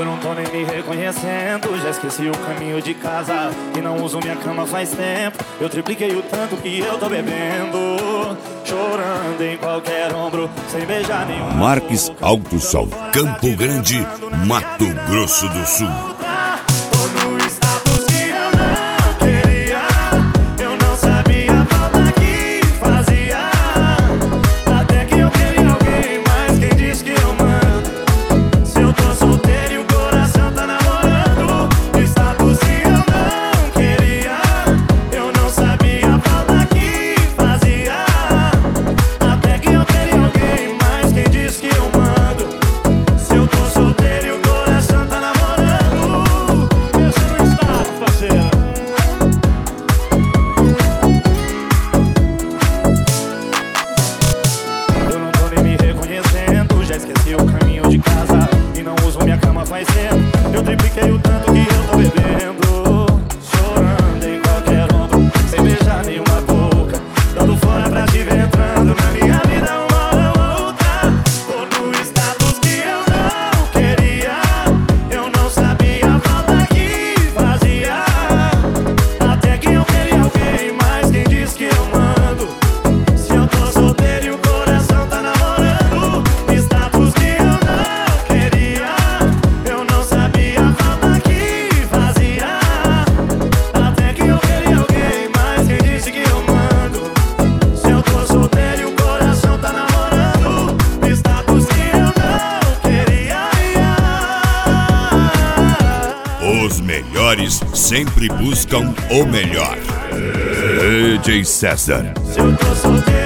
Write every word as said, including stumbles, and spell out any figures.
Eu não tô nem me reconhecendo, já esqueci o caminho de casa e não uso minha cama faz tempo. Eu tripliquei o tanto que eu tô bebendo, chorando em qualquer ombro, sem beijar nenhum. Marques Alto Sol, Campo Grande, Mato Grosso do Sul. Esqueci o caminho de casa e não uso minha cama faz tempo. Eu tripliquei o tanto que eu tô bebendo, chorando em qualquer ombro, sem beijar nenhuma boca, dando fora pra te ver entrando na minha vida uma hora ou outra. Tô no status que eu não queria, eu não sabia a falta que fazia. Até que eu queria alguém, mas quem diz que eu mando? Se eu tô solteiro e o coração tá namorando. Os melhores sempre buscam o melhor. D J César. Se eu tô solteiro